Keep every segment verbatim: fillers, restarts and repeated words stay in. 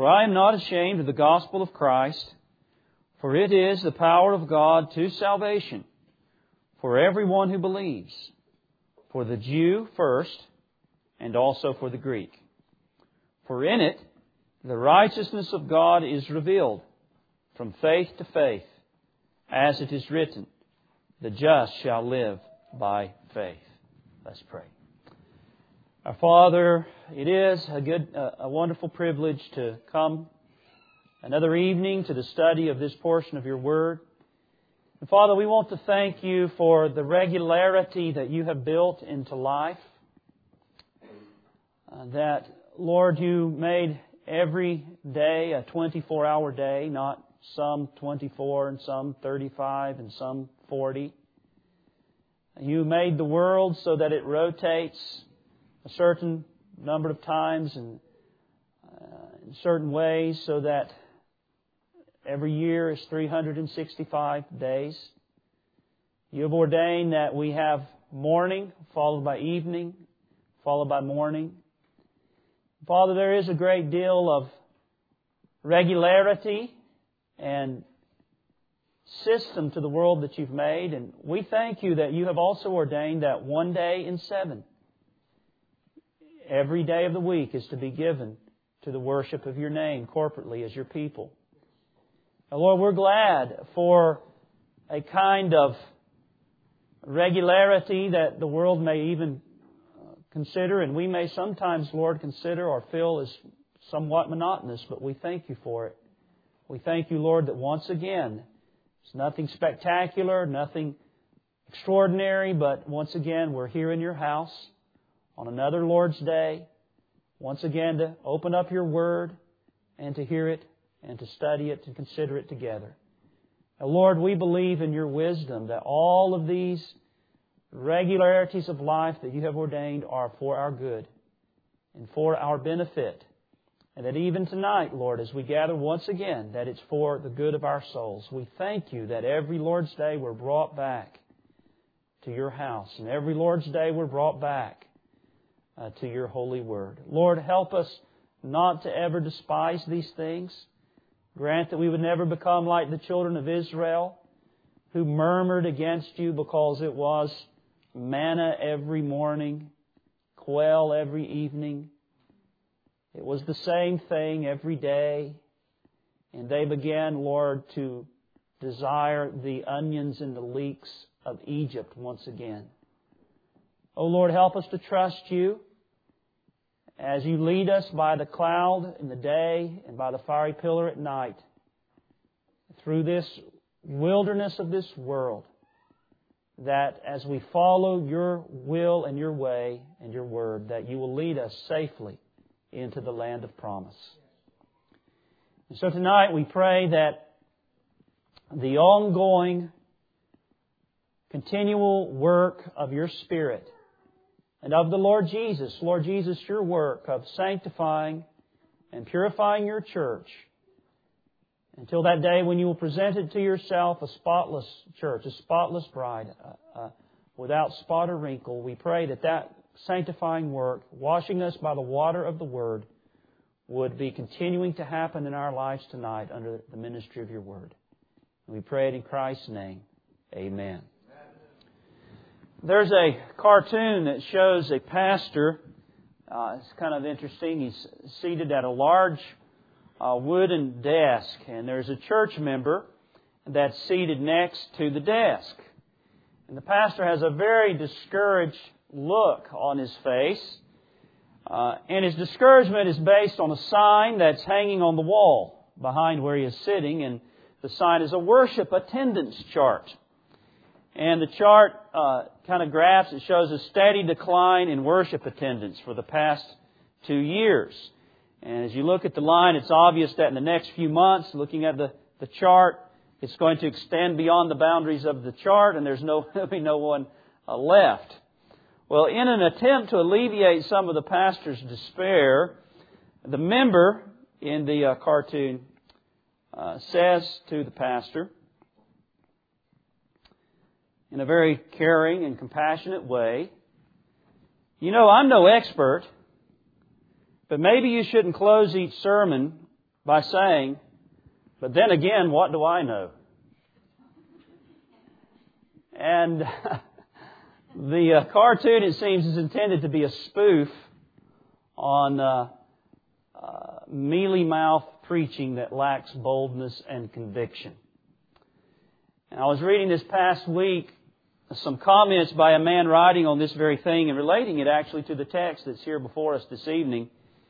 For I am not ashamed of the gospel of Christ, for it is the power of God to salvation for everyone who believes, for the Jew first, and also for the Greek. For in it the righteousness of God is revealed from faith to faith, as it is written, the just shall live by faith. Let's pray. Our Father, it is a good, a wonderful privilege to come another evening to the study of this portion of Your Word. And Father, we want to thank You for the regularity that You have built into life. Uh, that, Lord, You made every day a twenty-four hour day, not some twenty-four and some thirty-five and some forty. You made the world so that it rotates a certain number of times and uh, in certain ways, so that every year is three hundred sixty-five days. You have ordained that we have morning followed by evening, followed by morning. Father, there is a great deal of regularity and system to the world that You've made, and we thank You that You have also ordained that one day in seven, every day of the week, is to be given to the worship of Your name corporately as Your people. Now, Lord, we're glad for a kind of regularity that the world may even consider, and we may sometimes, Lord, consider or feel is somewhat monotonous, but we thank You for it. We thank You, Lord, that once again, it's nothing spectacular, nothing extraordinary, but once again, we're here in Your house on another Lord's Day, once again to open up Your Word and to hear it and to study it and consider it together. Now, Lord, we believe in Your wisdom that all of these regularities of life that You have ordained are for our good and for our benefit. And that even tonight, Lord, as we gather once again, that it's for the good of our souls. We thank You that every Lord's Day we're brought back to Your house, and every Lord's Day we're brought back uh, to Your holy Word. Lord, help us not to ever despise these things. Grant that we would never become like the children of Israel, who murmured against You because it was manna every morning, quail every evening. It was the same thing every day. And they began, Lord, to desire the onions and the leeks of Egypt once again. Oh, Lord, help us to trust You as You lead us by the cloud in the day and by the fiery pillar at night through this wilderness of this world, that as we follow Your will and Your way and Your Word, that You will lead us safely into the land of promise. And so tonight we pray that the ongoing, continual work of Your Spirit and of the Lord Jesus, Lord Jesus, Your work of sanctifying and purifying Your church until that day when You will present it to Yourself, a spotless church, a spotless bride, uh, uh, without spot or wrinkle. We pray that that sanctifying work, washing us by the water of the Word, would be continuing to happen in our lives tonight under the ministry of Your Word. And we pray it in Christ's name. Amen. There's a cartoon that shows a pastor. Uh, it's kind of interesting. He's seated at a large uh, wooden desk, and there's a church member that's seated next to the desk. And the pastor has a very discouraged look on his face. Uh, and his discouragement is based on a sign that's hanging on the wall behind where he is sitting. And the sign is a worship attendance chart. And the chart uh, kind of graphs, it shows a steady decline in worship attendance for the past two years. And as you look at the line, it's obvious that in the next few months, looking at the, the chart, it's going to extend beyond the boundaries of the chart, and there's no, there'll be no one uh, left. Well, in an attempt to alleviate some of the pastor's despair, the member in the uh, cartoon uh, says to the pastor, in a very caring and compassionate way, "You know, I'm no expert, but maybe you shouldn't close each sermon by saying, "But then again, what do I know?" And the uh, cartoon, it seems, is intended to be a spoof on uh, uh, mealy-mouthed preaching that lacks boldness and conviction. And I was reading this past week some comments by a man writing on this very thing and relating it actually to the text that's here before us this evening.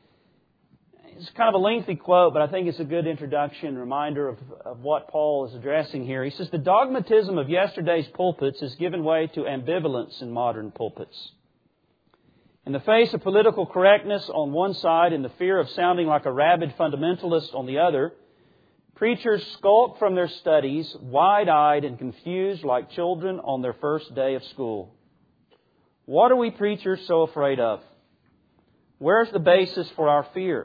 It's kind of a lengthy quote, but I think it's a good introduction, reminder of, of what Paul is addressing here. He says, "The dogmatism of yesterday's pulpits has given way to ambivalence in modern pulpits. In the face of political correctness on one side and the fear of sounding like a rabid fundamentalist on the other, preachers skulk from their studies, wide-eyed and confused like children on their first day of school. What are we preachers so afraid of? Where's the basis for our fear?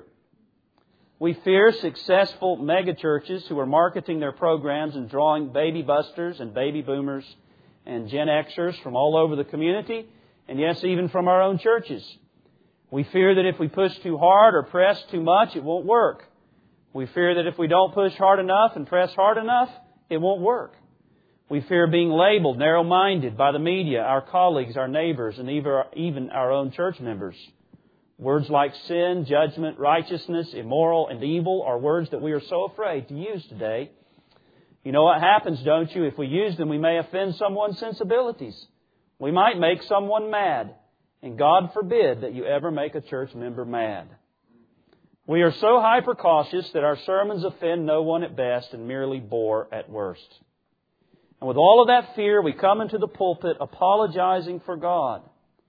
We fear successful megachurches who are marketing their programs and drawing baby busters and baby boomers and Gen Xers from all over the community, and yes, even from our own churches. We fear that if we push too hard or press too much, it won't work. We fear that if we don't push hard enough and press hard enough, it won't work. We fear being labeled narrow-minded by the media, our colleagues, our neighbors, and even our own church members. Words like sin, judgment, righteousness, immoral, and evil are words that we are so afraid to use today. You know what happens, don't you? If we use them, we may offend someone's sensibilities. We might make someone mad. And God forbid that you ever make a church member mad. We are so hyper-cautious that our sermons offend no one at best and merely bore at worst. And with all of that fear, we come into the pulpit apologizing for God.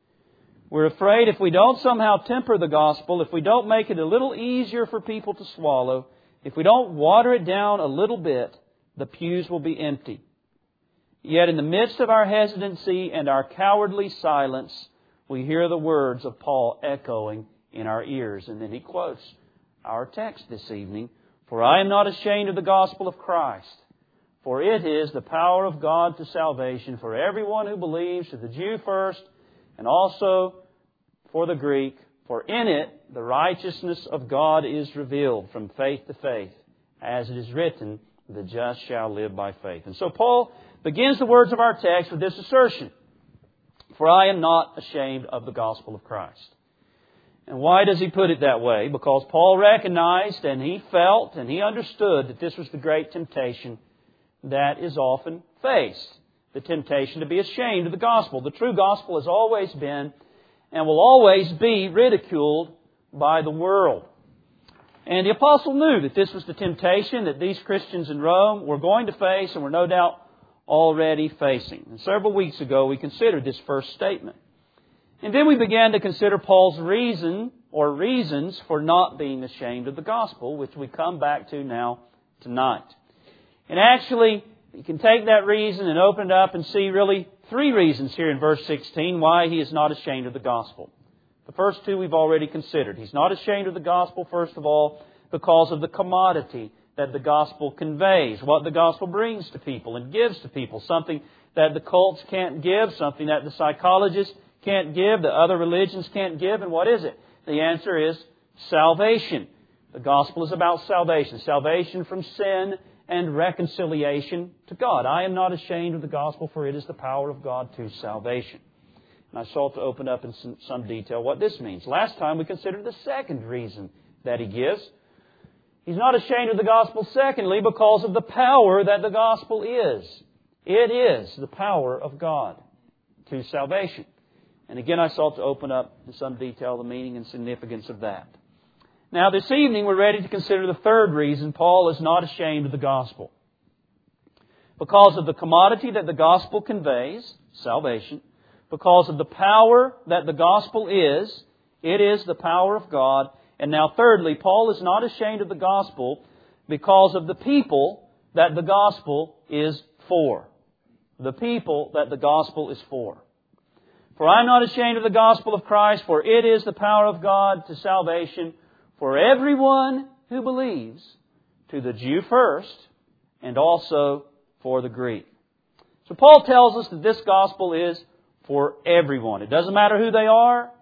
We're afraid if we don't somehow temper the gospel, if we don't make it a little easier for people to swallow, if we don't water it down a little bit, the pews will be empty. Yet in the midst of our hesitancy and our cowardly silence, we hear the words of Paul echoing in our ears. And then he quotes our text this evening, "For I am not ashamed of the gospel of Christ, for it is the power of God to salvation for everyone who believes, to the Jew first, and also for the Greek, for in it the righteousness of God is revealed from faith to faith, as it is written, the just shall live by faith." And so Paul begins the words of our text with this assertion, "For I am not ashamed of the gospel of Christ." And why does he put it that way? Because Paul recognized and he felt and he understood that this was the great temptation that is often faced. The temptation to be ashamed of the gospel. The true gospel has always been and will always be ridiculed by the world. And the apostle knew that this was the temptation that these Christians in Rome were going to face and were no doubt already facing. And several weeks ago we considered this first statement. And then we began to consider Paul's reason or reasons for not being ashamed of the gospel, which we come back to now tonight. And actually, you can take that reason and open it up and see really three reasons here in verse sixteen why he is not ashamed of the gospel. The first two we've already considered. He's not ashamed of the gospel, first of all, because of the commodity that the gospel conveys, what the gospel brings to people and gives to people, something that the cults can't give, something that the psychologists can't give, that other religions can't give. And what is it? The answer is salvation. The gospel is about salvation. Salvation from sin and reconciliation to God. I am not ashamed of the gospel, for it is the power of God to salvation. And I sought to open up in some, some detail what this means. Last time we considered the second reason that he gives. He's not ashamed of the gospel, secondly, because of the power that the gospel is. It is the power of God to salvation. And again, I sought to open up in some detail the meaning and significance of that. Now, this evening, we're ready to consider the third reason Paul is not ashamed of the gospel. Because of the commodity that the gospel conveys, salvation. Because of the power that the gospel is, it is the power of God. And now, thirdly, Paul is not ashamed of the gospel because of the people that the gospel is for. The people that the gospel is for. "For I am not ashamed of the gospel of Christ, for it is the power of God to salvation for everyone who believes, to the Jew first, and also for the Greek." So Paul tells us that this gospel is for everyone. It doesn't matter who they are.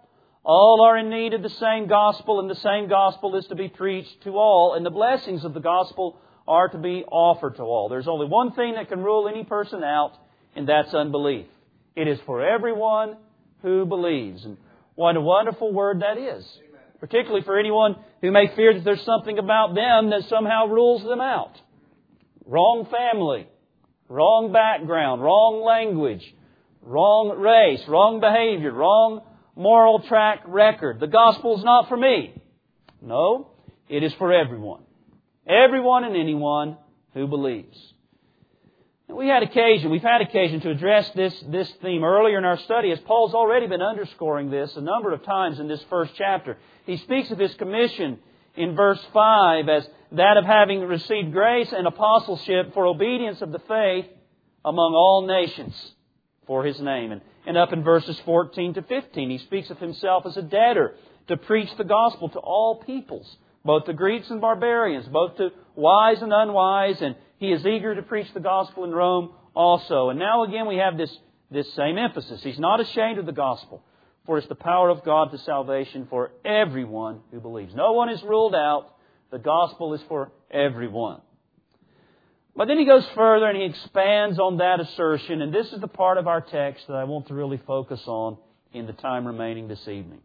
All are in need of the same gospel, and the same gospel is to be preached to all, and the blessings of the gospel are to be offered to all. There's only one thing that can rule any person out, and that's unbelief. It is for everyone who believes. And what a wonderful word that is. Particularly for anyone who may fear that there's something about them that somehow rules them out. Wrong family, wrong background, wrong language, wrong race, wrong behavior, wrong moral track record. The gospel is not for me. No, it is for everyone. Everyone and anyone who believes. And we had occasion, we've had occasion to address this, this theme earlier in our study, as Paul's already been underscoring this a number of times in this first chapter. He speaks of His commission in verse five as that of having received grace and apostleship for obedience of the faith among all nations for His name. And, and up in verses fourteen to fifteen, He speaks of Himself as a debtor to preach the gospel to all peoples, both the Greeks and barbarians, both to wise and unwise, and He is eager to preach the gospel in Rome also. And now again we have this, this same emphasis. He's not ashamed of the gospel, for it's the power of God to salvation for everyone who believes. No one is ruled out. The gospel is for everyone. But then he goes further and he expands on that assertion, and this is the part of our text that I want to really focus on in the time remaining this evening.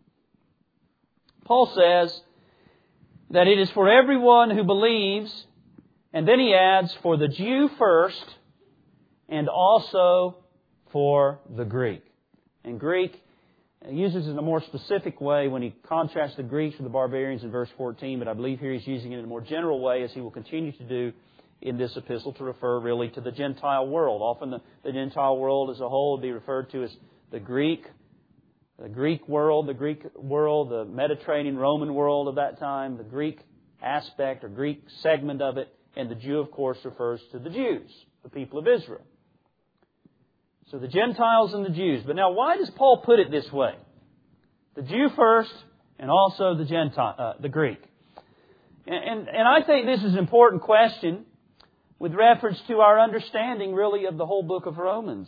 Paul says that it is for everyone who believes, and then he adds, for the Jew first, and also for the Greek. And Greek uses it in a more specific way when he contrasts the Greeks with the barbarians in verse fourteen, but I believe here he's using it in a more general way, as he will continue to do in this epistle, to refer really to the Gentile world. Often the, the Gentile world as a whole would be referred to as the Greek, the Greek world, the Greek world, the Mediterranean Roman world of that time, the Greek aspect or Greek segment of it, and the Jew, of course, refers to the Jews, the people of Israel. So the Gentiles and the Jews. But now, why does Paul put it this way? The Jew first, and also the Gentile, uh, the Greek. And, and, and I think this is an important question with reference to our understanding, really, of the whole book of Romans.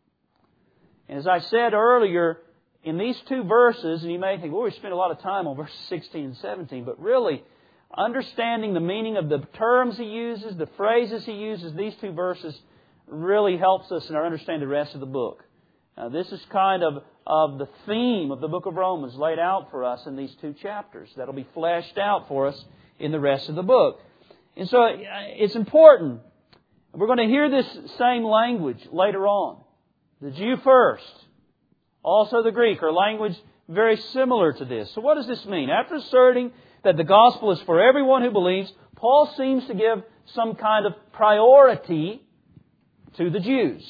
And as I said earlier, in these two verses, and you may think, well, we spent a lot of time on verses sixteen and seventeen, but really, understanding the meaning of the terms he uses, the phrases he uses, these two verses really helps us in our understanding the rest of the book. Now, this is kind of, of the theme of the book of Romans laid out for us in these two chapters. That'll be fleshed out for us in the rest of the book. And so it's important. We're going to hear this same language later on. The Jew first, also the Greek, are language very similar to this. So what does this mean? After asserting that the gospel is for everyone who believes, Paul seems to give some kind of priority to the Jews.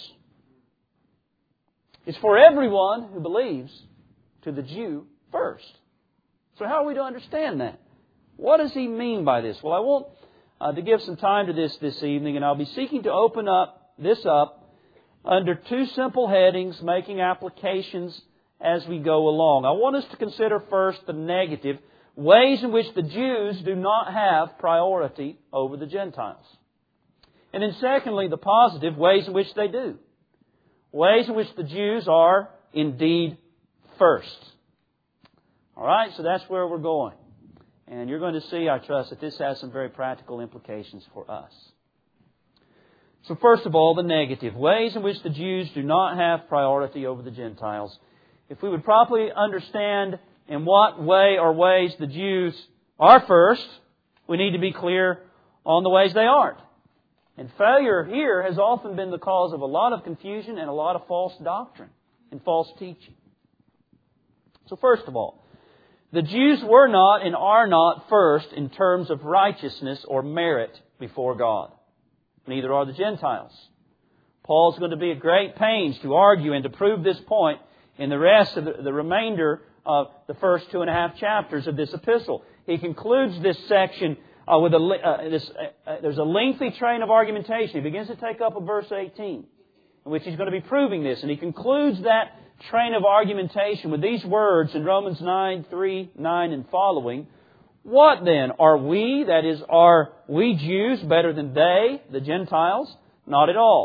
It's for everyone who believes, to the Jew first. So how are we to understand that? What does he mean by this? Well, I want uh, to give some time to this this evening, and I'll be seeking to open up this up under two simple headings, making applications as we go along. I want us to consider first the negative, ways in which the Jews do not have priority over the Gentiles. And then secondly, the positive, ways in which they do. Ways in which the Jews are indeed first. All right, so that's where we're going. And you're going to see, I trust, that this has some very practical implications for us. So first of all, the negative, ways in which the Jews do not have priority over the Gentiles. If we would properly understand in what way or ways the Jews are first, we need to be clear on the ways they aren't. And failure here has often been the cause of a lot of confusion and a lot of false doctrine and false teaching. So first of all, the Jews were not and are not first in terms of righteousness or merit before God. Neither are the Gentiles. Paul's going to be at great pains to argue and to prove this point in the rest of the, the remainder of the first two and a half chapters of this epistle. He concludes this section uh, with a uh, this, uh, there's a lengthy train of argumentation. He begins to take up with verse eighteen, in which he's going to be proving this, and he concludes that train of argumentation with these words in Romans nine, three, nine, and following. What then? Are we, that is, are we Jews better than they, the Gentiles? Not at all.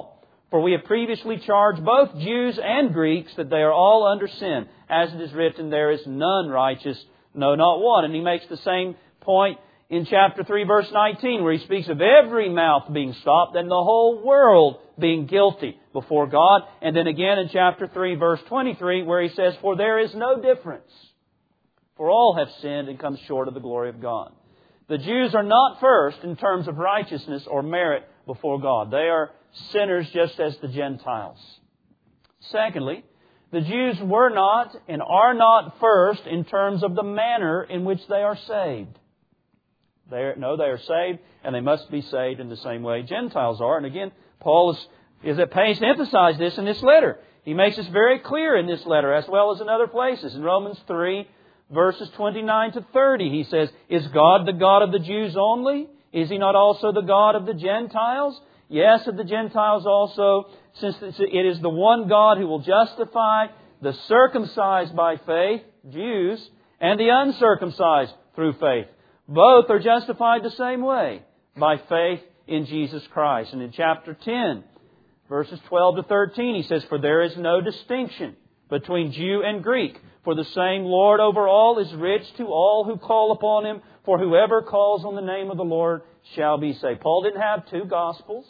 For we have previously charged both Jews and Greeks that they are all under sin. As it is written, there is none righteous, no, not one. And he makes the same point in chapter three, verse nineteen, where he speaks of every mouth being stopped and the whole world being guilty before God. And then again in chapter three, verse twenty-three, where he says, for there is no difference. For all have sinned and come short of the glory of God. The Jews are not first in terms of righteousness or merit before God. They are sinners just as the Gentiles. Secondly, the Jews were not and are not first in terms of the manner in which they are saved. They are, no, they are saved, and they must be saved in the same way Gentiles are. And again, Paul is, is at pains to emphasize this in this letter. He makes this very clear in this letter, as well as in other places. In Romans three, verses twenty-nine to thirty, he says, is God the God of the Jews only? Is He not also the God of the Gentiles? Yes, of the Gentiles also, since it is the one God who will justify the circumcised by faith, Jews, and the uncircumcised through faith. Both are justified the same way, by faith in Jesus Christ. And in chapter ten, verses twelve to thirteen, he says, for there is no distinction between Jew and Greek, for the same Lord over all is rich to all who call upon Him, for whoever calls on the name of the Lord shall be saved. Paul didn't have two Gospels,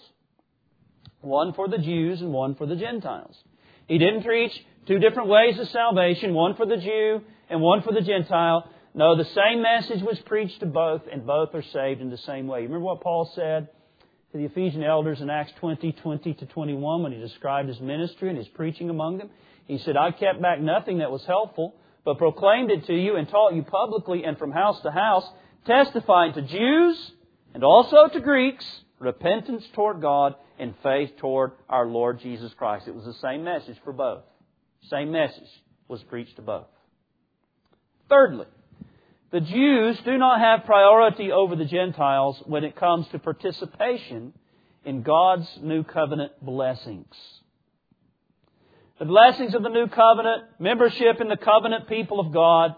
one for the Jews and one for the Gentiles. He didn't preach two different ways of salvation, one for the Jew and one for the Gentile. No, the same message was preached to both, and both are saved in the same way. Remember what Paul said to the Ephesian elders in Acts twenty, twenty to twenty-one, when he described his ministry and his preaching among them? He said, I kept back nothing that was helpful, but proclaimed it to you and taught you publicly and from house to house, testifying to Jews and also to Greeks, repentance toward God and faith toward our Lord Jesus Christ. It was the same message for both. Same message was preached to both. Thirdly, the Jews do not have priority over the Gentiles when it comes to participation in God's new covenant blessings. The blessings of the new covenant, membership in the covenant people of God,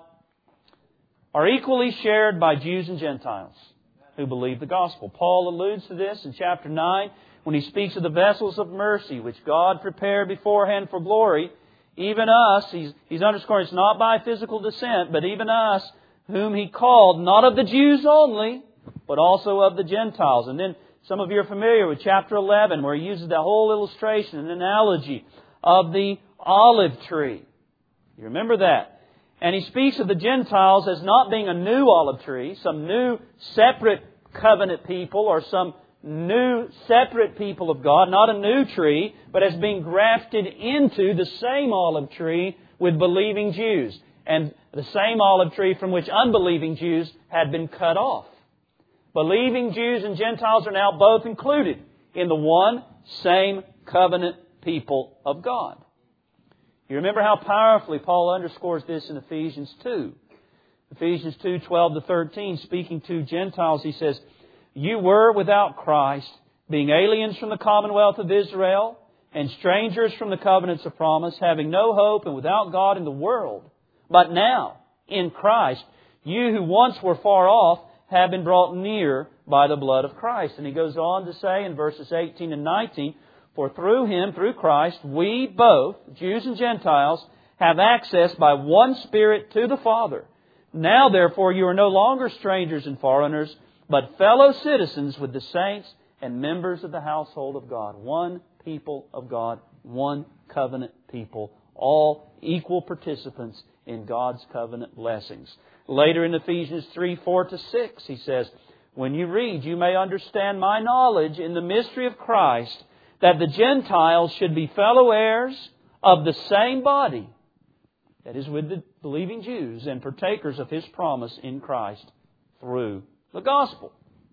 are equally shared by Jews and Gentiles who believe the gospel. Paul alludes to this in chapter nine when he speaks of the vessels of mercy which God prepared beforehand for glory. Even us, he's, he's underscoring it's not by physical descent, but even us, whom He called, not of the Jews only, but also of the Gentiles. And then some of you are familiar with chapter eleven, where he uses that whole illustration, an analogy of the olive tree. You remember that? And he speaks of the Gentiles as not being a new olive tree, some new separate covenant people or some new separate people of God, not a new tree, but as being grafted into the same olive tree with believing Jews. And the same olive tree from which unbelieving Jews had been cut off. Believing Jews and Gentiles are now both included in the one same covenant people of God. You remember how powerfully Paul underscores this in Ephesians two. Ephesians two, twelve to thirteen, speaking to Gentiles, he says, you were without Christ, being aliens from the commonwealth of Israel, and strangers from the covenants of promise, having no hope and without God in the world. But now, in Christ, you who once were far off have been brought near by the blood of Christ. And he goes on to say in verses eighteen and nineteen, for through Him, through Christ, we both, Jews and Gentiles, have access by one Spirit to the Father. Now, therefore, you are no longer strangers and foreigners, but fellow citizens with the saints and members of the household of God. One people of God, one covenant people, all equal participants in God's covenant blessings. Later in Ephesians three, four to six, he says, when you read, you may understand my knowledge in the mystery of Christ, that the Gentiles should be fellow heirs of the same body, that is, with the believing Jews, and partakers of His promise in Christ through the gospel.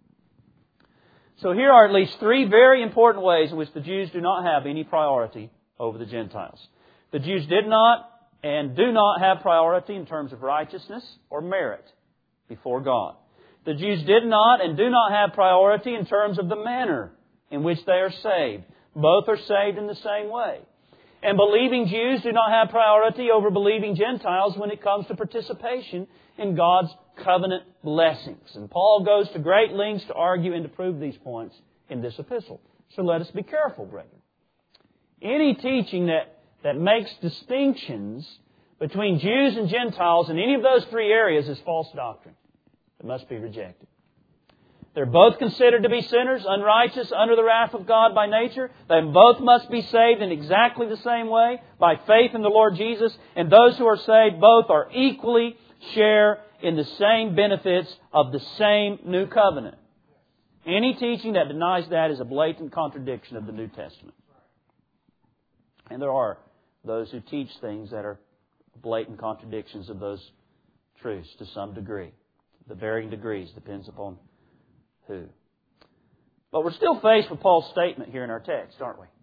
So here are at least three very important ways in which the Jews do not have any priority over the Gentiles. The Jews did not and do not have priority in terms of righteousness or merit before God. The Jews did not and do not have priority in terms of the manner in which they are saved. Both are saved in the same way. And believing Jews do not have priority over believing Gentiles when it comes to participation in God's covenant blessings. And Paul goes to great lengths to argue and to prove these points in this epistle. So let us be careful, brethren. Any teaching that, that makes distinctions between Jews and Gentiles in any of those three areas is false doctrine. It must be rejected. They're both considered to be sinners, unrighteous, under the wrath of God by nature. They both must be saved in exactly the same way, by faith in the Lord Jesus. And those who are saved, both are equally share in the same benefits of the same new covenant. Any teaching that denies that is a blatant contradiction of the New Testament. And there are those who teach things that are blatant contradictions of those truths to some degree. The varying degrees depends upon who. But we're still faced with Paul's statement here in our text, aren't we?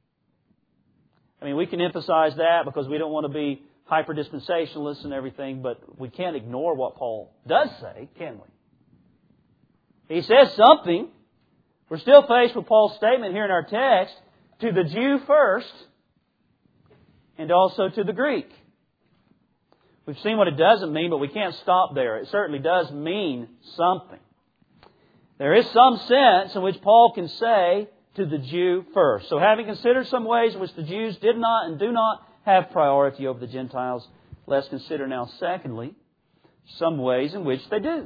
I mean, we can emphasize that because we don't want to be hyper-dispensationalists and everything, but we can't ignore what Paul does say, can we? He says something. We're still faced with Paul's statement here in our text, to the Jew first, and also to the Greek. We've seen what it doesn't mean, but we can't stop there. It certainly does mean something. There is some sense in which Paul can say to the Jew first. So having considered some ways in which the Jews did not and do not have priority over the Gentiles, let's consider now, secondly, some ways in which they do.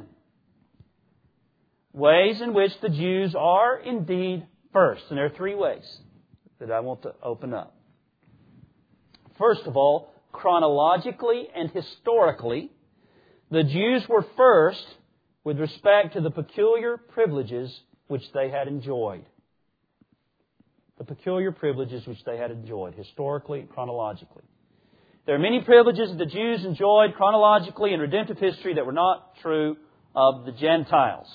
Ways in which the Jews are indeed first. And there are three ways that I want to open up. First of all, chronologically and historically, the Jews were first with respect to the peculiar privileges which they had enjoyed. The peculiar privileges which they had enjoyed, historically and chronologically. There are many privileges that the Jews enjoyed chronologically in redemptive history that were not true of the Gentiles.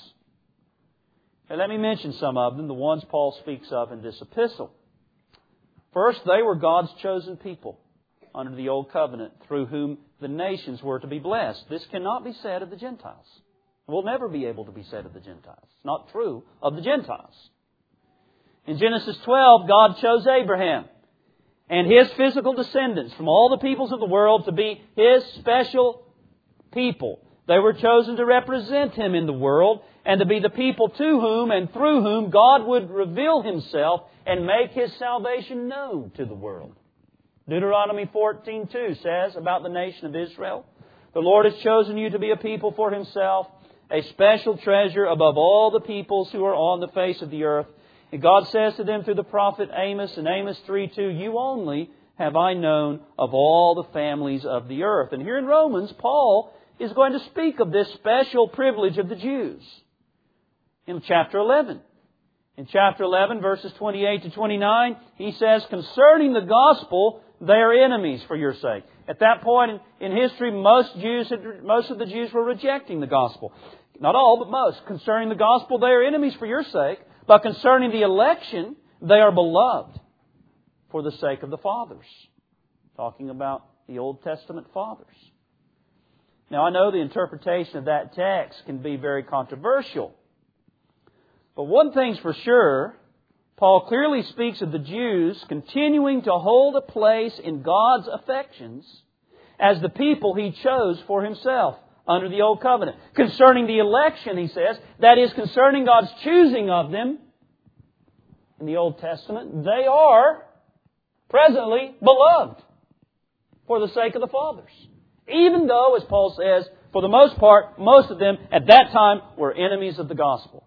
And let me mention some of them, the ones Paul speaks of in this epistle. First, they were God's chosen people under the Old Covenant, through whom the nations were to be blessed. This cannot be said of the Gentiles. It will never be able to be said of the Gentiles. It's not true of the Gentiles. In Genesis twelve, God chose Abraham and his physical descendants from all the peoples of the world to be His special people. They were chosen to represent Him in the world and to be the people to whom and through whom God would reveal Himself and make His salvation known to the world. Deuteronomy fourteen two says about the nation of Israel, "The Lord has chosen you to be a people for Himself, a special treasure above all the peoples who are on the face of the earth." And God says to them through the prophet Amos in Amos three two, "You only have I known of all the families of the earth." And here in Romans, Paul is going to speak of this special privilege of the Jews in chapter eleven. In chapter eleven, verses twenty-eight to twenty-nine, he says, "Concerning the gospel, they are enemies for your sake." At that point in, in history, most Jews, had, most of the Jews were rejecting the gospel. Not all, but most. Concerning the gospel, they are enemies for your sake. But concerning the election, they are beloved for the sake of the fathers. Talking about the Old Testament fathers. Now, I know the interpretation of that text can be very controversial. But one thing's for sure, Paul clearly speaks of the Jews continuing to hold a place in God's affections as the people He chose for Himself under the Old Covenant. Concerning the election, he says, that is, concerning God's choosing of them in the Old Testament, they are presently beloved for the sake of the fathers. Even though, as Paul says, for the most part, most of them at that time were enemies of the gospel.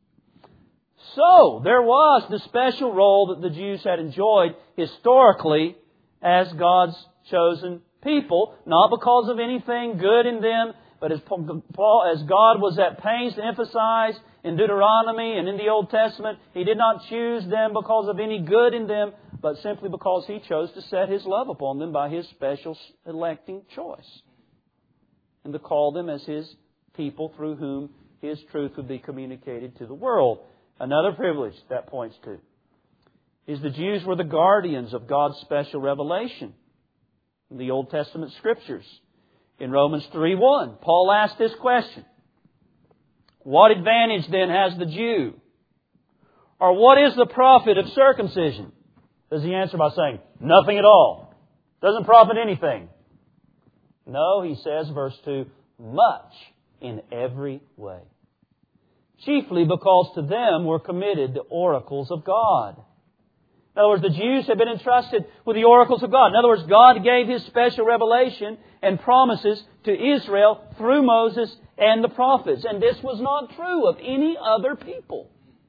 So, there was the special role that the Jews had enjoyed historically as God's chosen people, not because of anything good in them, but as Paul, as God was at pains to emphasize in Deuteronomy and in the Old Testament, He did not choose them because of any good in them, but simply because He chose to set His love upon them by His special electing choice, and to call them as His people through whom His truth would be communicated to the world. Another privilege that points to is the Jews were the guardians of God's special revelation in the Old Testament Scriptures. In Romans three one, Paul asked this question: "What advantage then has the Jew? Or what is the profit of circumcision?" Does he answer by saying, "Nothing at all. Doesn't profit anything"? No, he says, verse two, "Much in every way. Chiefly because to them were committed the oracles of God. In other words, the Jews had been entrusted with the oracles of God. In other words, God gave His special revelation and promises to Israel through Moses and the prophets. And this was not true of any other people.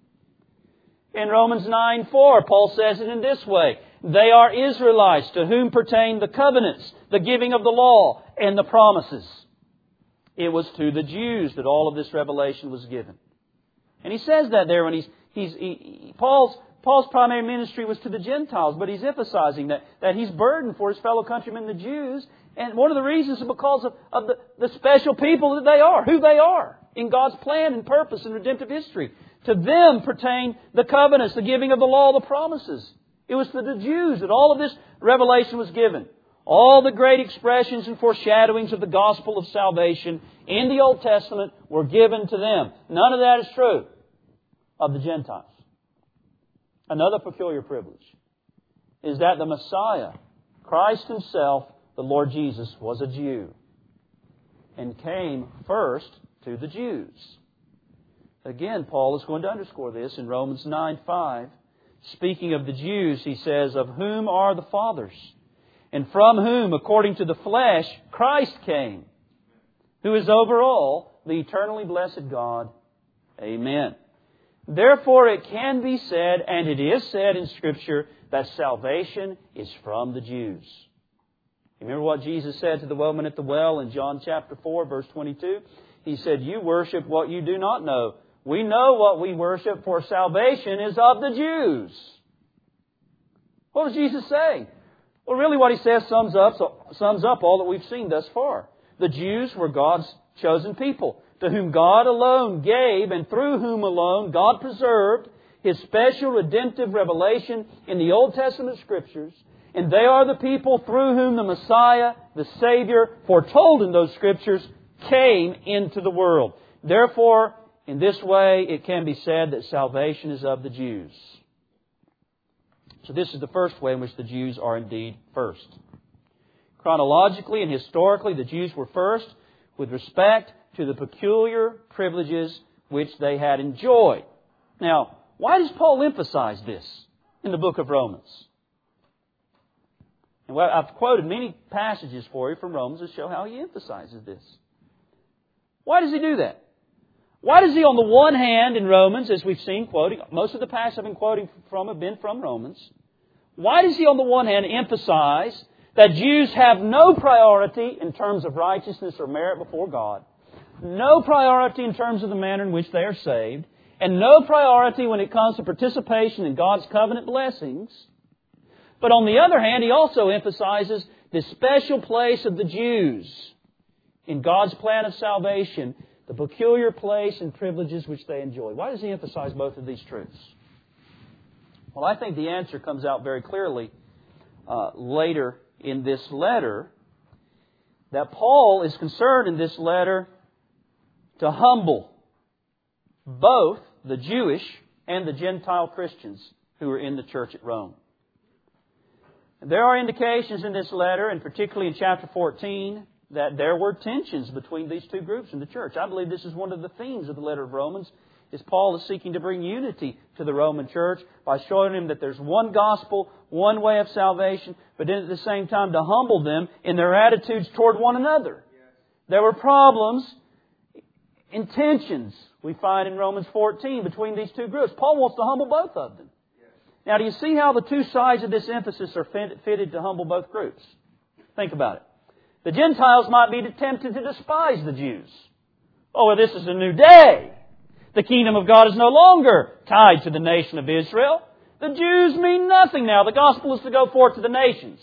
In Romans nine four, Paul says it in this way: they are Israelites to whom pertain the covenants, the giving of the law, and the promises. It was to the Jews that all of this revelation was given. And he says that there when he's, he's he, Paul's Paul's primary ministry was to the Gentiles, but he's emphasizing that, that he's burdened for his fellow countrymen, the Jews. And one of the reasons is because of, of the, the special people that they are, who they are in God's plan and purpose and redemptive history. To them pertain the covenants, the giving of the law, the promises. It was to the Jews that all of this revelation was given. All the great expressions and foreshadowings of the gospel of salvation in the Old Testament were given to them. None of that is true of the Gentiles. Another peculiar privilege is that the Messiah, Christ Himself, the Lord Jesus, was a Jew and came first to the Jews. Again, Paul is going to underscore this in Romans nine five. Speaking of the Jews, he says, of whom are the fathers, and from whom, according to the flesh, Christ came, who is over all, the eternally blessed God. Amen. Therefore it can be said, and it is said in Scripture, that salvation is from the Jews. Remember what Jesus said to the woman at the well in John chapter four, verse twenty-two? He said, you worship what you do not know. We know what we worship, for salvation is of the Jews. What was Jesus saying? Well, really what He says sums up, sums up all that we've seen thus far. The Jews were God's chosen people, to whom God alone gave and through whom alone God preserved His special redemptive revelation in the Old Testament Scriptures. And they are the people through whom the Messiah, the Savior, foretold in those Scriptures, came into the world. Therefore, in this way, it can be said that salvation is of the Jews. So this is the first way in which the Jews are indeed first. Chronologically and historically, the Jews were first with respect to the peculiar privileges which they had enjoyed. Now, why does Paul emphasize this in the book of Romans? And well, I've quoted many passages for you from Romans to show how he emphasizes this. Why does he do that? Why does he, on the one hand, in Romans, as we've seen quoting, most of the passages I've been quoting from have been from Romans. Why does he, on the one hand, emphasize that Jews have no priority in terms of righteousness or merit before God, no priority in terms of the manner in which they are saved, and no priority when it comes to participation in God's covenant blessings? But on the other hand, he also emphasizes the special place of the Jews in God's plan of salvation, the peculiar place and privileges which they enjoy. Why does he emphasize both of these truths? Well, I think the answer comes out very clearly uh, later in this letter, that Paul is concerned in this letter to humble both the Jewish and the Gentile Christians who are in the church at Rome. And there are indications in this letter, and particularly in chapter fourteen, that there were tensions between these two groups in the church. I believe this is one of the themes of the letter of Romans, is Paul is seeking to bring unity to the Roman church by showing them that there's one gospel, one way of salvation, but then at the same time to humble them in their attitudes toward one another. There were problems, intentions we find in Romans fourteen between these two groups. Paul wants to humble both of them. Now, do you see how the two sides of this emphasis are fitted to humble both groups? Think about it. The Gentiles might be tempted to despise the Jews. Oh, well, this is a new day. The kingdom of God is no longer tied to the nation of Israel. The Jews mean nothing now. The gospel is to go forth to the nations.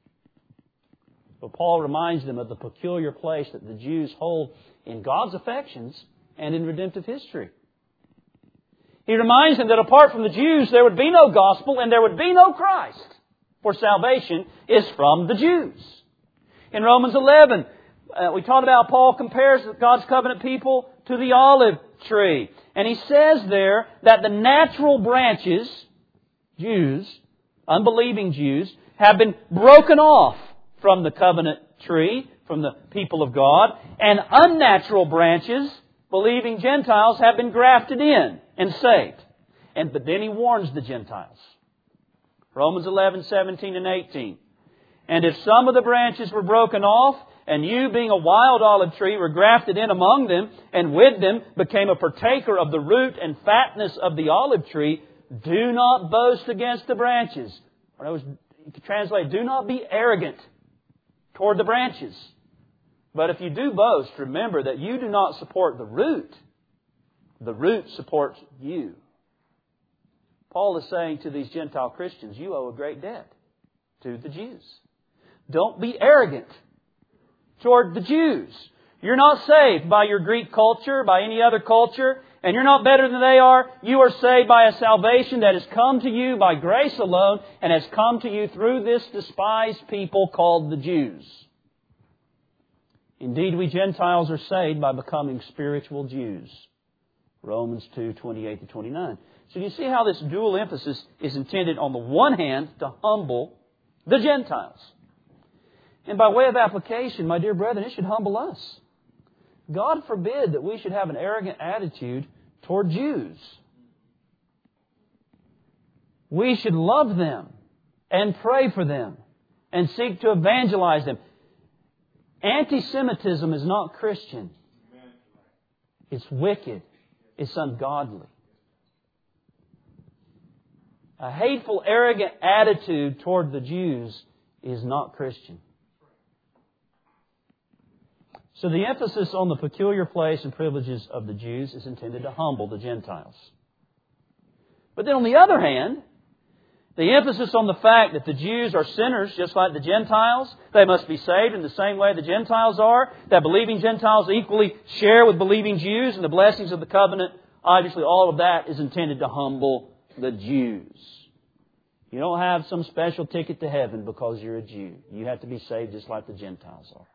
But Paul reminds them of the peculiar place that the Jews hold in God's affections and in redemptive history. He reminds them that apart from the Jews, there would be no gospel and there would be no Christ. For salvation is from the Jews. In Romans eleven, uh, we talked about Paul compares God's covenant people to the olive tree. And he says there that the natural branches, Jews, unbelieving Jews, have been broken off from the covenant tree, from the people of God. And unnatural branches, believing Gentiles, have been grafted in and saved. And but then he warns the Gentiles. Romans eleven, seventeen and eighteen. And if some of the branches were broken off, and you, being a wild olive tree, were grafted in among them, and with them became a partaker of the root and fatness of the olive tree, do not boast against the branches. Or was, you could translate, do not be arrogant toward the branches. But if you do boast, remember that you do not support the root. The root supports you. Paul is saying to these Gentile Christians, you owe a great debt to the Jews. Don't be arrogant toward the Jews. You're not saved by your Greek culture, by any other culture, and you're not better than they are. You are saved by a salvation that has come to you by grace alone and has come to you through this despised people called the Jews. Indeed, we Gentiles are saved by becoming spiritual Jews. Romans two, twenty-eight to twenty-nine. So you see how this dual emphasis is intended on the one hand to humble the Gentiles. And by way of application, my dear brethren, it should humble us. God forbid that we should have an arrogant attitude toward Jews. We should love them and pray for them and seek to evangelize them. Anti-Semitism is not Christian. It's wicked. It's ungodly. A hateful, arrogant attitude toward the Jews is not Christian. So the emphasis on the peculiar place and privileges of the Jews is intended to humble the Gentiles. But then on the other hand, the emphasis on the fact that the Jews are sinners just like the Gentiles, they must be saved in the same way the Gentiles are, that believing Gentiles equally share with believing Jews in the blessings of the covenant, obviously all of that is intended to humble the Jews. You don't have some special ticket to heaven because you're a Jew. You have to be saved just like the Gentiles are.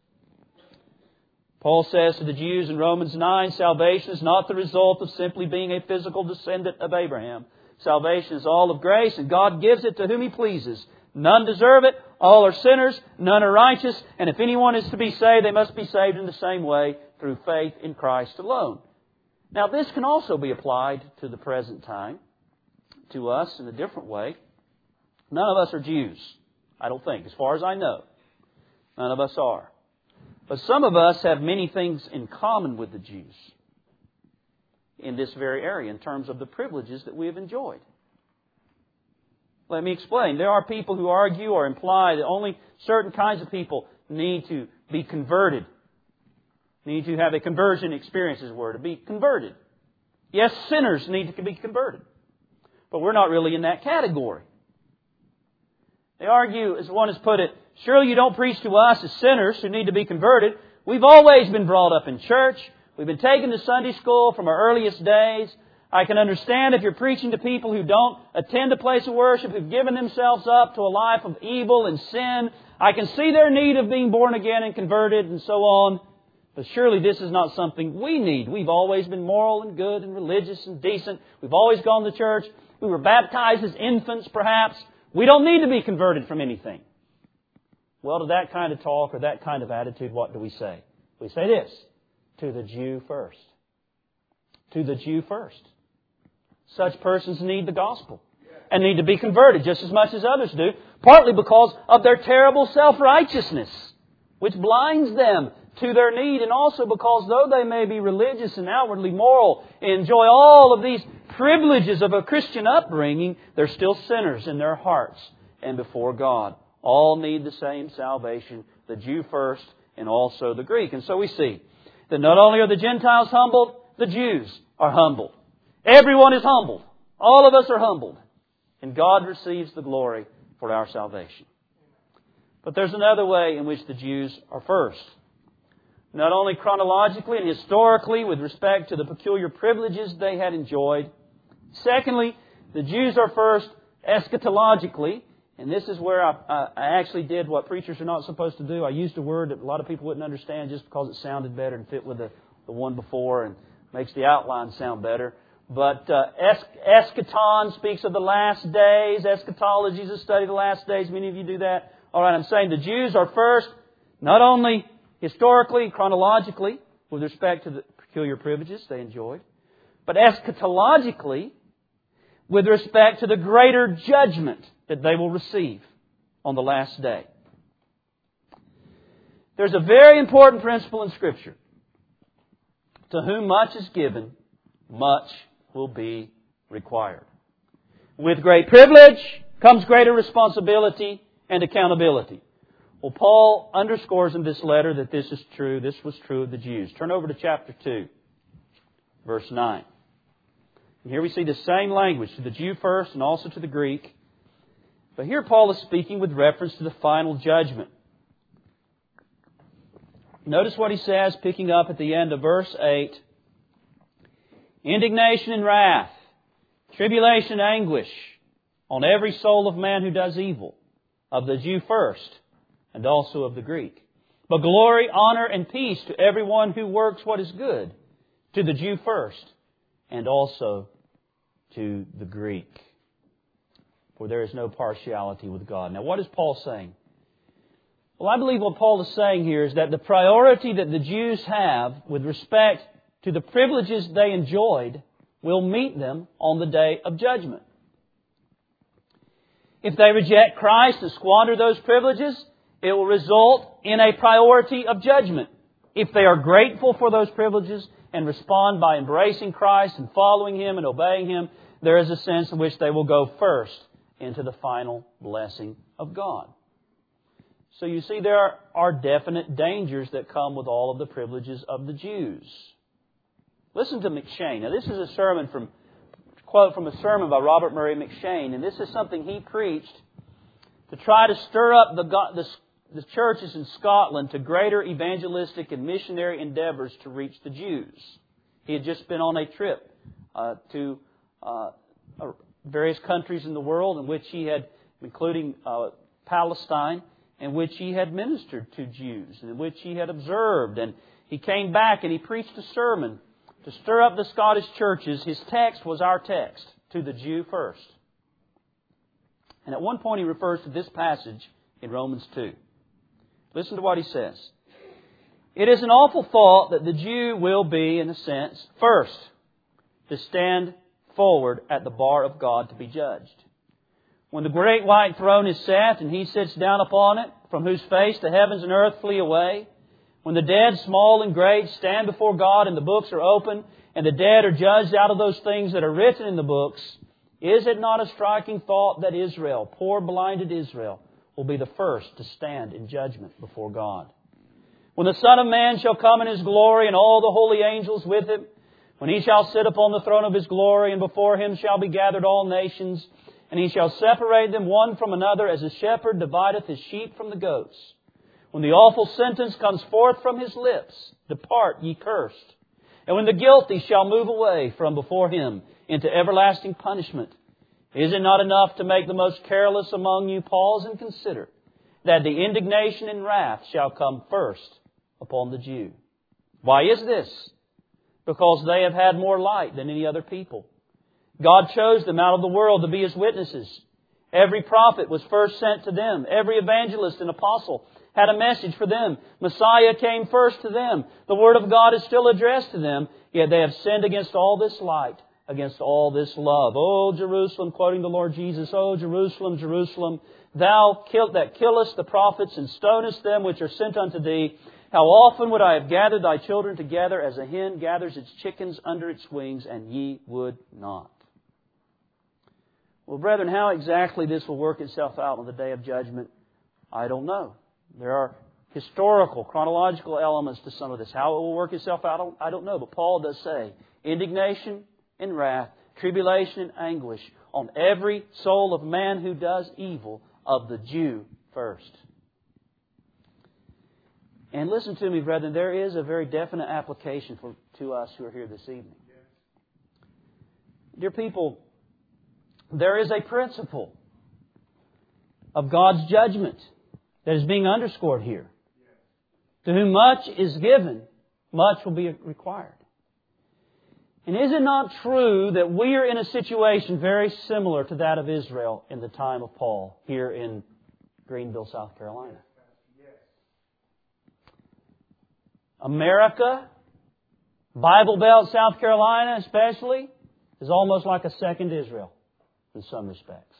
Paul says to the Jews in Romans nine, salvation is not the result of simply being a physical descendant of Abraham. Salvation is all of grace, and God gives it to whom He pleases. None deserve it, all are sinners, none are righteous, and if anyone is to be saved, they must be saved in the same way, through faith in Christ alone. Now this can also be applied to the present time, to us in a different way. None of us are Jews, I don't think, as far as I know. None of us are. But some of us have many things in common with the Jews in this very area in terms of the privileges that we have enjoyed. Let me explain. There are people who argue or imply that only certain kinds of people need to be converted. Need to have a conversion experience, as it were, to be converted. Yes, sinners need to be converted. But we're not really in that category. They argue, as one has put it, surely you don't preach to us as sinners who need to be converted. We've always been brought up in church. We've been taken to Sunday school from our earliest days. I can understand if you're preaching to people who don't attend a place of worship, who've given themselves up to a life of evil and sin. I can see their need of being born again and converted and so on. But surely this is not something we need. We've always been moral and good and religious and decent. We've always gone to church. We were baptized as infants, perhaps. We don't need to be converted from anything. Well, to that kind of talk or that kind of attitude, what do we say? We say this: to the Jew first. To the Jew first. Such persons need the gospel and need to be converted just as much as others do, partly because of their terrible self-righteousness, which blinds them to their need, and also because though they may be religious and outwardly moral, enjoy all of these privileges of a Christian upbringing, they're still sinners in their hearts and before God. All need the same salvation, the Jew first and also the Greek. And so we see that not only are the Gentiles humbled, the Jews are humbled. Everyone is humbled. All of us are humbled. And God receives the glory for our salvation. But there's another way in which the Jews are first. Not only chronologically and historically with respect to the peculiar privileges they had enjoyed. Secondly, the Jews are first eschatologically. And this is where I, I, I actually did what preachers are not supposed to do. I used a word that a lot of people wouldn't understand just because it sounded better and fit with the, the one before and makes the outline sound better. But uh, es- eschaton speaks of the last days. Eschatology is a study of the last days. Many of you do that. All right, I'm saying the Jews are first, not only historically, chronologically, with respect to the peculiar privileges they enjoyed, but eschatologically, with respect to the greater judgment that they will receive on the last day. There's a very important principle in Scripture. To whom much is given, much will be required. With great privilege comes greater responsibility and accountability. Well, Paul underscores in this letter that this is true. This was true of the Jews. Turn over to chapter two, verse nine. And here we see the same language to the Jew first and also to the Greek. But here Paul is speaking with reference to the final judgment. Notice what he says, picking up at the end of verse eight. Indignation and wrath, tribulation and anguish on every soul of man who does evil, of the Jew first, and also of the Greek. But glory, honor, and peace to everyone who works what is good, to the Jew first, and also to the Greek. For there is no partiality with God. Now, what is Paul saying? Well, I believe what Paul is saying here is that the priority that the Jews have with respect to the privileges they enjoyed will meet them on the day of judgment. If they reject Christ and squander those privileges, it will result in a priority of judgment. If they are grateful for those privileges and respond by embracing Christ and following Him and obeying Him, there is a sense in which they will go first into the final blessing of God. So you see, there are definite dangers that come with all of the privileges of the Jews. Listen to M'Cheyne. Now, this is a sermon from, quote from a sermon by Robert Murray M'Cheyne, and this is something he preached to try to stir up the, the, the churches in Scotland to greater evangelistic and missionary endeavors to reach the Jews. He had just been on a trip uh, to uh, various countries in the world in which he had, including uh, Palestine, in which he had ministered to Jews, in which he had observed. And he came back and he preached a sermon to stir up the Scottish churches. His text was our text, to the Jew first. And at one point he refers to this passage in Romans two. Listen to what he says. It is an awful thought that the Jew will be, in a sense, first to stand forward at the bar of God to be judged. When the great white throne is set and He sits down upon it, from whose face the heavens and earth flee away, when the dead, small and great, stand before God and the books are open, and the dead are judged out of those things that are written in the books, is it not a striking thought that Israel, poor blinded Israel, will be the first to stand in judgment before God? When the Son of Man shall come in His glory and all the holy angels with Him, when He shall sit upon the throne of His glory, and before Him shall be gathered all nations, and He shall separate them one from another as a shepherd divideth his sheep from the goats. When the awful sentence comes forth from His lips, depart ye cursed. And when the guilty shall move away from before Him into everlasting punishment, is it not enough to make the most careless among you pause and consider that the indignation and wrath shall come first upon the Jew? Why is this? Because they have had more light than any other people. God chose them out of the world to be His witnesses. Every prophet was first sent to them. Every evangelist and apostle had a message for them. Messiah came first to them. The Word of God is still addressed to them. Yet they have sinned against all this light, against all this love. O Jerusalem, quoting the Lord Jesus, O Jerusalem, Jerusalem, thou that killest the prophets and stonest them which are sent unto thee, how often would I have gathered thy children together as a hen gathers its chickens under its wings, and ye would not. Well, brethren, how exactly this will work itself out on the day of judgment, I don't know. There are historical, chronological elements to some of this. How it will work itself out, I don't know. But Paul does say, indignation and wrath, tribulation and anguish on every soul of man who does evil, of the Jew first. And listen to me, brethren, there is a very definite application for to us who are here this evening. Dear people, there is a principle of God's judgment that is being underscored here. To whom much is given, much will be required. And is it not true that we are in a situation very similar to that of Israel in the time of Paul here in Greenville, South Carolina? America, Bible Belt, South Carolina especially, is almost like a second Israel. in some respects.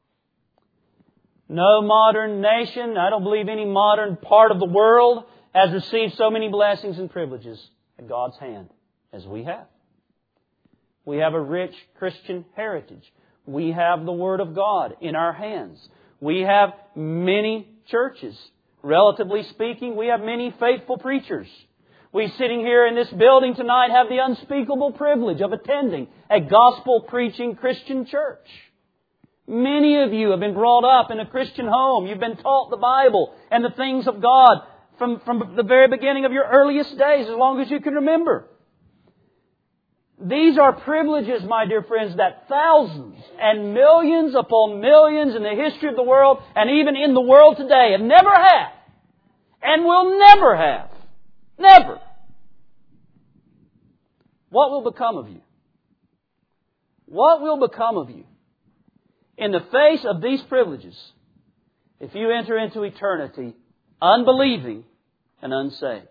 No modern nation, I don't believe any modern part of the world has received so many blessings and privileges at God's hand as we have. We have a rich Christian heritage. We have the Word of God in our hands. We have many churches. Relatively speaking, we have many faithful preachers. We sitting here in this building tonight have the unspeakable privilege of attending a gospel-preaching Christian church. Many of you have been brought up in a Christian home. You've been taught the Bible and the things of God from, from the very beginning of your earliest days, as long as you can remember. These are privileges, my dear friends, that thousands and millions upon millions in the history of the world and even in the world today have never had and will never have. Never. What will become of you? What will become of you in the face of these privileges if you enter into eternity unbelieving and unsaved?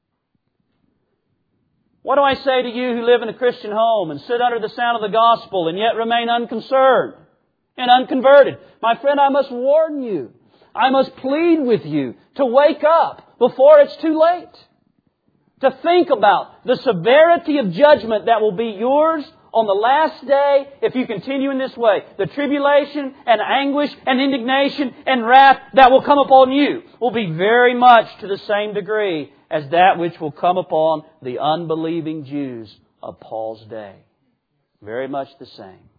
What do I say to you who live in a Christian home and sit under the sound of the gospel and yet remain unconcerned and unconverted? My friend, I must warn you. I must plead with you to wake up before it's too late. To think about the severity of judgment that will be yours on the last day if you continue in this way. The tribulation and anguish and indignation and wrath that will come upon you will be very much to the same degree as that which will come upon the unbelieving Jews of Paul's day. Very much the same.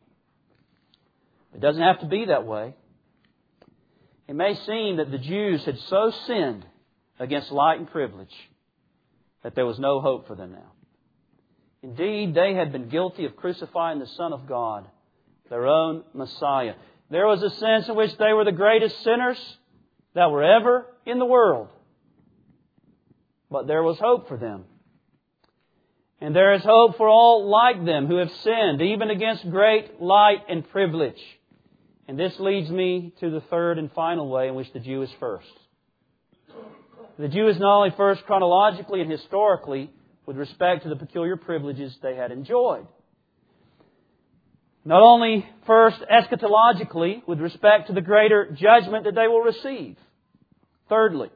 It doesn't have to be that way. It may seem that the Jews had so sinned against light and privilege that there was no hope for them now. Indeed, they had been guilty of crucifying the Son of God, their own Messiah. There was a sense in which they were the greatest sinners that were ever in the world. But there was hope for them. And there is hope for all like them who have sinned, even against great light and privilege. And this leads me to the third and final way in which the Jew is first. The Jew is not only first chronologically and historically with respect to the peculiar privileges they had enjoyed. Not only first eschatologically with respect to the greater judgment that they will receive. Thirdly,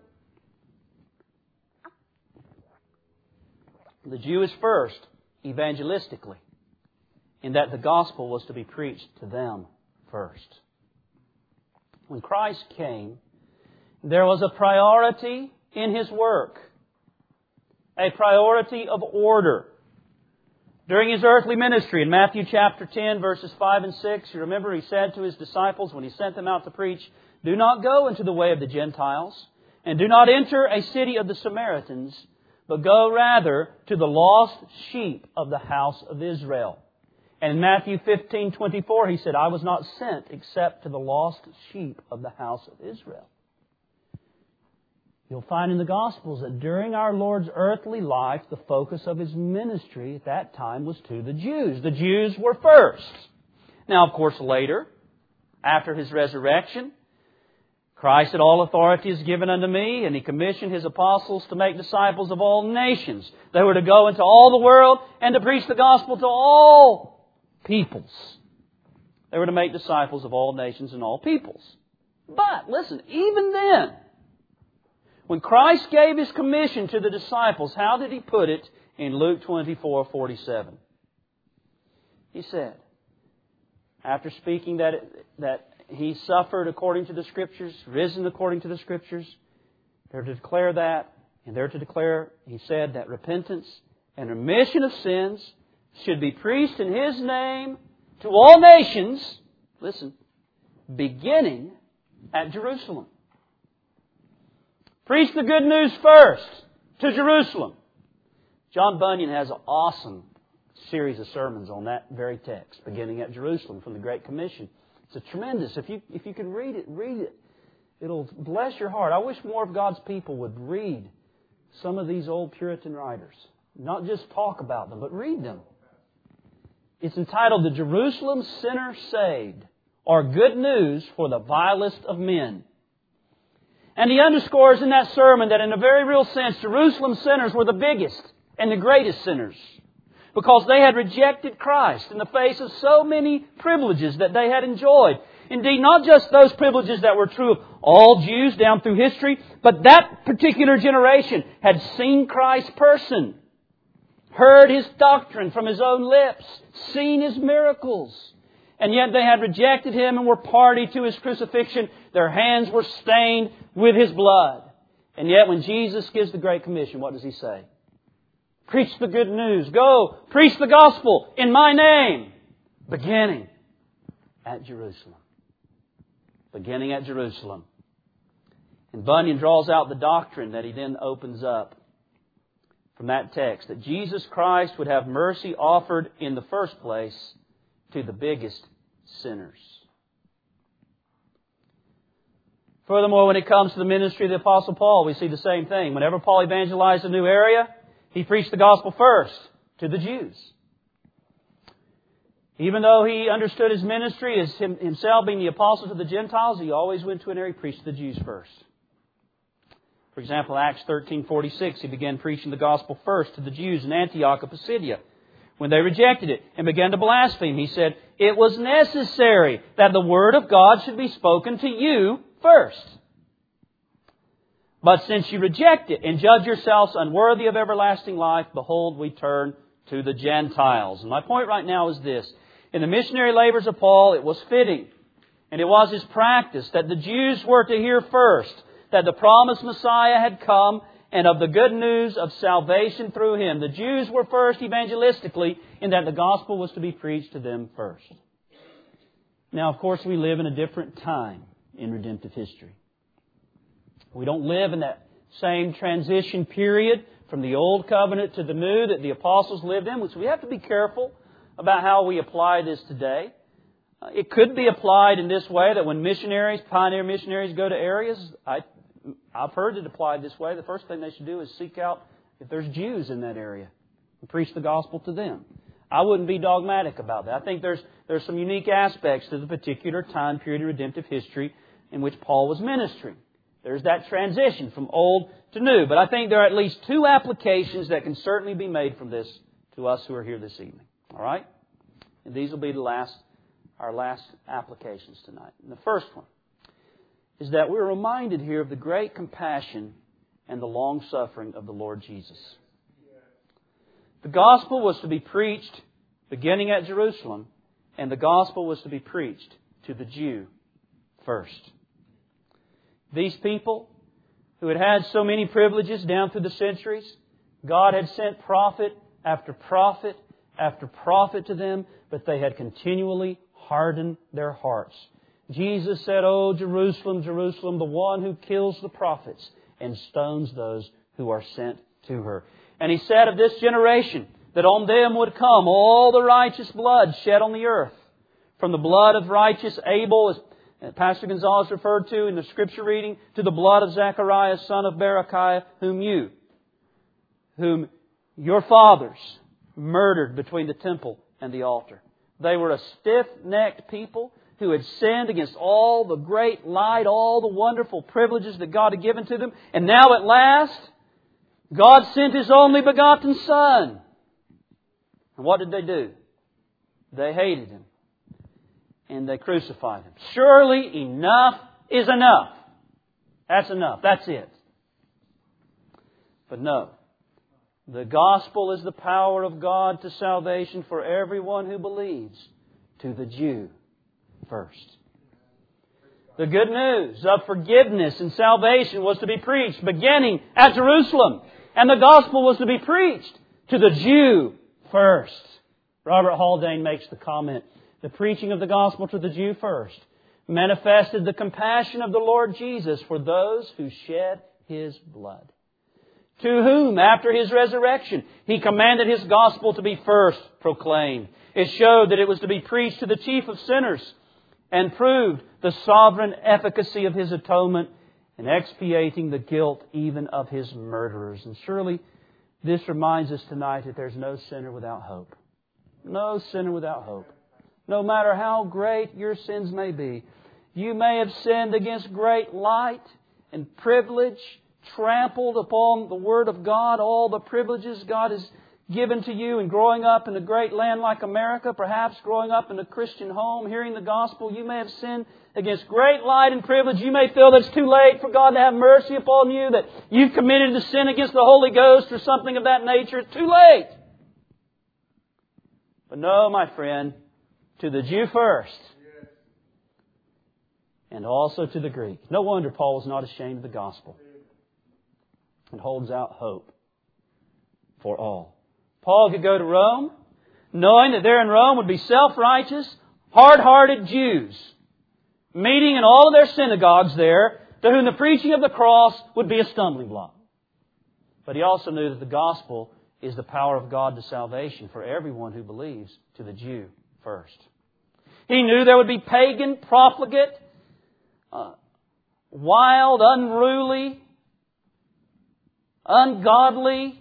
the Jew is first evangelistically, in that the gospel was to be preached to them first. When Christ came, there was a priority in His work, a priority of order. During His earthly ministry, in Matthew chapter ten, verses five and six, you remember He said to His disciples when He sent them out to preach, "Do not go into the way of the Gentiles, and do not enter a city of the Samaritans, but go rather to the lost sheep of the house of Israel." And in Matthew fifteen twenty-four, He said, "I was not sent except to the lost sheep of the house of Israel." You'll find in the Gospels that during our Lord's earthly life, the focus of His ministry at that time was to the Jews. The Jews were first. Now, of course, later, after His resurrection, Christ said, "All authority is given unto me," and He commissioned His apostles to make disciples of all nations. They were to go into all the world and to preach the gospel to all peoples. They were to make disciples of all nations and all peoples. But, listen, even then, when Christ gave His commission to the disciples, how did He put it in Luke twenty-four forty-seven? He said, after speaking that, that He suffered according to the Scriptures, risen according to the Scriptures, they're to declare that, and they're to declare, He said, that repentance and remission of sins should be preached in His name to all nations, listen, beginning at Jerusalem. Preach the good news first to Jerusalem. John Bunyan has an awesome series of sermons on that very text, beginning at Jerusalem from the Great Commission. It's a tremendous, if you if you can read it, read it. It'll bless your heart. I wish more of God's people would read some of these old Puritan writers. Not just talk about them, but read them. It's entitled, "The Jerusalem Sinner Saved, or Good News for the Vilest of Men." And he underscores in that sermon that in a very real sense, Jerusalem sinners were the biggest and the greatest sinners. because they had rejected Christ in the face of so many privileges that they had enjoyed. Indeed, not just those privileges that were true of all Jews down through history, but that particular generation had seen Christ's person, heard His doctrine from His own lips, seen His miracles. And yet they had rejected Him and were party to His crucifixion. Their hands were stained with His blood. And yet when Jesus gives the Great Commission, what does He say? Preach the good news. Go, preach the gospel in My name. Beginning at Jerusalem. Beginning at Jerusalem. And Bunyan draws out the doctrine that he then opens up from that text, that Jesus Christ would have mercy offered in the first place to the biggest sinners. Furthermore, when it comes to the ministry of the Apostle Paul, we see the same thing. Whenever Paul evangelized a new area, he preached the gospel first to the Jews. Even though he understood his ministry as himself being the apostle to the Gentiles, he always went to an area, he preached to the Jews first. For example, Acts thirteen forty-six, he began preaching the gospel first to the Jews in Antioch of Pisidia. When they rejected it and began to blaspheme, he said, it was necessary that the word of God should be spoken to you first. But since you reject it and judge yourselves unworthy of everlasting life, behold, we turn to the Gentiles. And my point right now is this. In the missionary labors of Paul, it was fitting, and it was his practice, that the Jews were to hear first that the promised Messiah had come, and of the good news of salvation through Him. The Jews were first evangelistically, in that the gospel was to be preached to them first. Now, of course, we live in a different time in redemptive history. We don't live in that same transition period from the Old Covenant to the New that the apostles lived in. So we have to be careful about how we apply this today. Uh, it could be applied in this way, that when missionaries, pioneer missionaries go to areas, I, I've heard it applied this way. The first thing they should do is seek out if there's Jews in that area and preach the gospel to them. I wouldn't be dogmatic about that. I think there's there's some unique aspects to the particular time period of redemptive history in which Paul was ministering. There's that transition from old to new. But I think there are at least two applications that can certainly be made from this to us who are here this evening. All right? And these will be the last, our last applications tonight. And the first one is that we're reminded here of the great compassion and the long suffering of the Lord Jesus. The gospel was to be preached beginning at Jerusalem, and the gospel was to be preached to the Jew first. These people who had had so many privileges down through the centuries, God had sent prophet after prophet after prophet to them, but they had continually hardened their hearts. Jesus said, "Oh, Jerusalem, Jerusalem, the one who kills the prophets and stones those who are sent to her." And He said of this generation that on them would come all the righteous blood shed on the earth. From the blood of righteous Abel, as Pastor Gonzalez referred to in the Scripture reading, to the blood of Zechariah, son of Berechiah, whom you, whom your fathers murdered between the temple and the altar. They were a stiff-necked people who had sinned against all the great light, all the wonderful privileges that God had given to them. And now at last, God sent His only begotten Son. And what did they do? They hated Him. And they crucified Him. Surely enough is enough. That's enough. That's it. But no. The gospel is the power of God to salvation for everyone who believes, to the Jew first. The good news of forgiveness and salvation was to be preached beginning at Jerusalem. And the gospel was to be preached to the Jew first. Robert Haldane makes the comment, the preaching of the gospel to the Jew first manifested the compassion of the Lord Jesus for those who shed His blood, to whom, after His resurrection, He commanded His gospel to be first proclaimed. It showed that it was to be preached to the chief of sinners and proved the sovereign efficacy of His atonement in expiating the guilt even of His murderers. And surely this reminds us tonight that there's no sinner without hope. No sinner without hope. No matter how great your sins may be, you may have sinned against great light and privilege, trampled upon the Word of God, all the privileges God has given to you in growing up in a great land like America, perhaps growing up in a Christian home, hearing the gospel, you may have sinned against great light and privilege. You may feel that it's too late for God to have mercy upon you, that you've committed a sin against the Holy Ghost or something of that nature. It's too late. But no, my friend, to the Jew first, and also to the Greek. No wonder Paul was not ashamed of the gospel. It holds out hope for all. Paul could go to Rome, knowing that there in Rome would be self-righteous, hard-hearted Jews, meeting in all of their synagogues there, to whom the preaching of the cross would be a stumbling block. But he also knew that the gospel is the power of God to salvation for everyone who believes, to the Jew first. He knew there would be pagan, profligate, uh, wild, unruly, ungodly,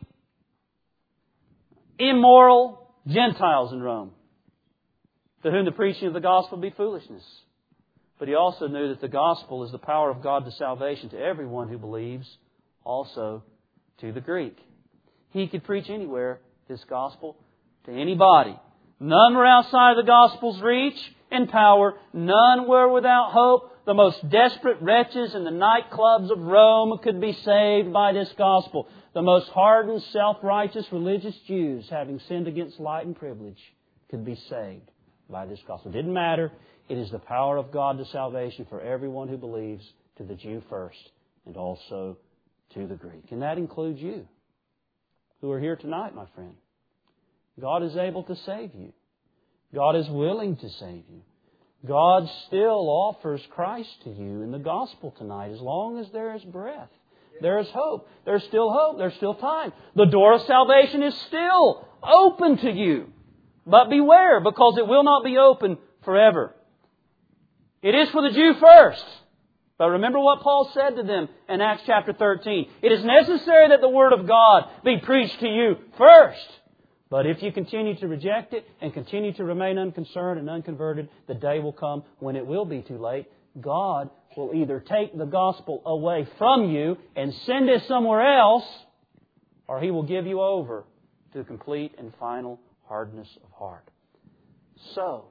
immoral Gentiles in Rome, to whom the preaching of the gospel would be foolishness. But he also knew that the gospel is the power of God to salvation to everyone who believes, also to the Greek. He could preach anywhere this gospel to anybody. None were outside the gospel's reach and power. None were without hope. The most desperate wretches in the nightclubs of Rome could be saved by this gospel. The most hardened, self-righteous religious Jews, having sinned against light and privilege, could be saved by this gospel. It didn't matter. It is the power of God to salvation for everyone who believes, to the Jew first, and also to the Greek. And that includes you, who are here tonight, my friend. God is able to save you. God is willing to save you. God still offers Christ to you in the gospel tonight, as long as there is breath. There is hope. There's still hope. There's still time. The door of salvation is still open to you. But beware, because it will not be open forever. It is for the Jew first. But remember what Paul said to them in Acts chapter thirteen. It is necessary that the Word of God be preached to you first. But if you continue to reject it and continue to remain unconcerned and unconverted, the day will come when it will be too late. God will either take the gospel away from you and send it somewhere else, or He will give you over to complete and final hardness of heart. So,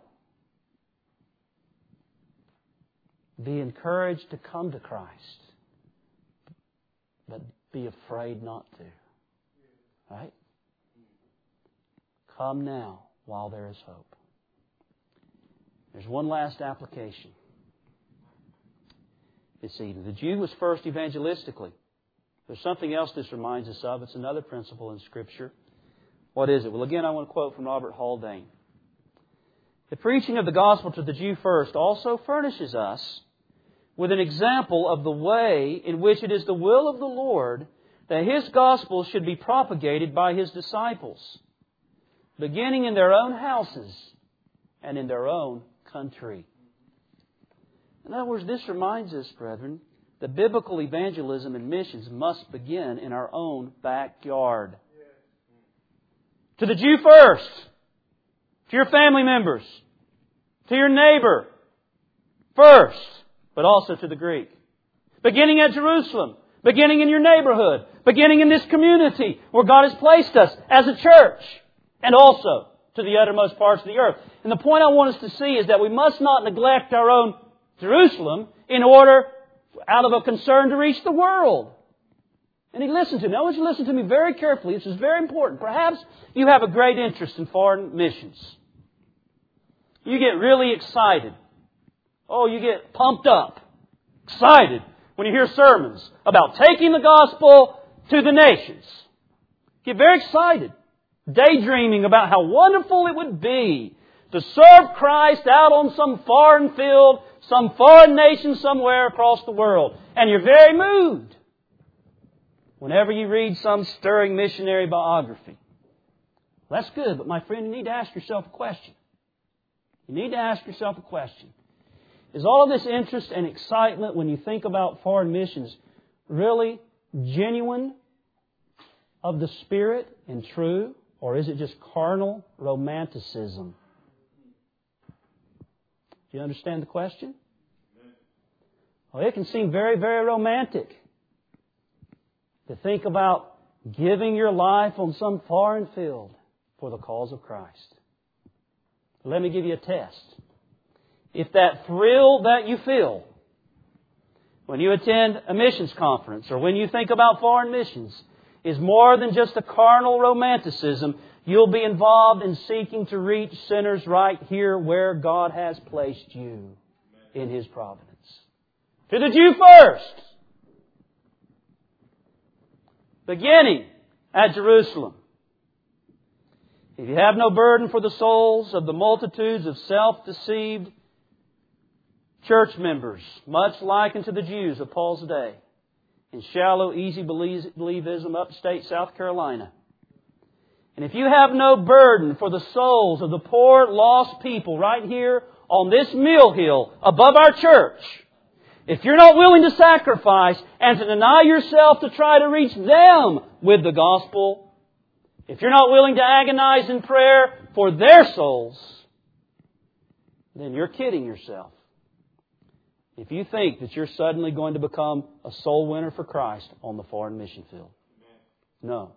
be encouraged to come to Christ, but be afraid not to. Right? Come now while there is hope. There's one last application this evening. The Jew was first evangelistically. There's something else this reminds us of. It's another principle in Scripture. What is it? Well, again, I want to quote from Robert Haldane. The preaching of the gospel to the Jew first also furnishes us with an example of the way in which it is the will of the Lord that His gospel should be propagated by His disciples, beginning in their own houses and in their own country. In other words, this reminds us, brethren, that biblical evangelism and missions must begin in our own backyard. To the Jew first, to your family members, to your neighbor first, but also to the Greek. Beginning at Jerusalem, beginning in your neighborhood, beginning in this community where God has placed us as a church, and also to the uttermost parts of the earth. And the point I want us to see is that we must not neglect our own Jerusalem in order, out of a concern to reach the world. And he listened to me. I want you to listen to me very carefully. This is very important. Perhaps you have a great interest in foreign missions. You get really excited. Oh, you get pumped up, excited when you hear sermons about taking the gospel to the nations. Get very excited, daydreaming about how wonderful it would be to serve Christ out on some foreign field, some foreign nation somewhere across the world. And you're very moved whenever you read some stirring missionary biography. Well, that's good, but my friend, you need to ask yourself a question. You need to ask yourself a question. Is all of this interest and excitement when you think about foreign missions really genuine of the Spirit and true? Or is it just carnal romanticism? Do you understand the question? Well, it can seem very, very romantic to think about giving your life on some foreign field for the cause of Christ. Let me give you a test. If that thrill that you feel when you attend a missions conference or when you think about foreign missions is more than just a carnal romanticism, you'll be involved in seeking to reach sinners right here where God has placed you in His providence. To the Jew first. Beginning at Jerusalem. If you have no burden for the souls of the multitudes of self-deceived church members, much like unto the Jews of Paul's day, in shallow, easy believism upstate South Carolina. And if you have no burden for the souls of the poor, lost people right here on this mill hill above our church, if you're not willing to sacrifice and to deny yourself to try to reach them with the gospel, if you're not willing to agonize in prayer for their souls, then you're kidding yourself. If you think that you're suddenly going to become a soul winner for Christ on the foreign mission field. No.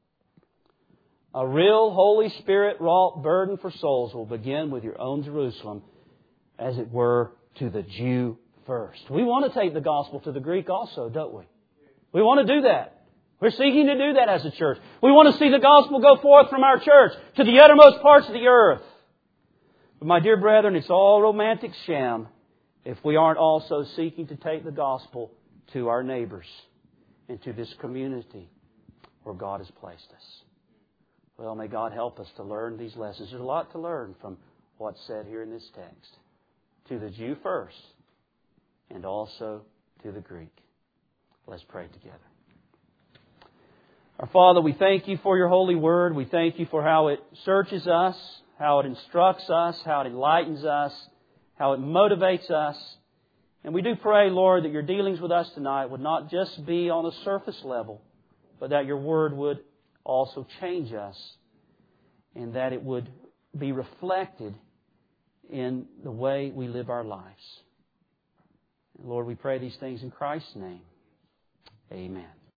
A real Holy Spirit wrought burden for souls will begin with your own Jerusalem, as it were, to the Jew first. We want to take the gospel to the Greek also, don't we? We want to do that. We're seeking to do that as a church. We want to see the gospel go forth from our church to the uttermost parts of the earth. But my dear brethren, it's all romantic sham if we aren't also seeking to take the gospel to our neighbors and to this community where God has placed us. Well, may God help us to learn these lessons. There's a lot to learn from what's said here in this text. To the Jew first, and also to the Greek. Let's pray together. Our Father, we thank You for Your holy word. We thank You for how it searches us, how it instructs us, how it enlightens us, how it motivates us. And we do pray, Lord, that Your dealings with us tonight would not just be on a surface level, but that Your word would also change us, and that it would be reflected in the way we live our lives. And Lord, we pray these things in Christ's name. Amen.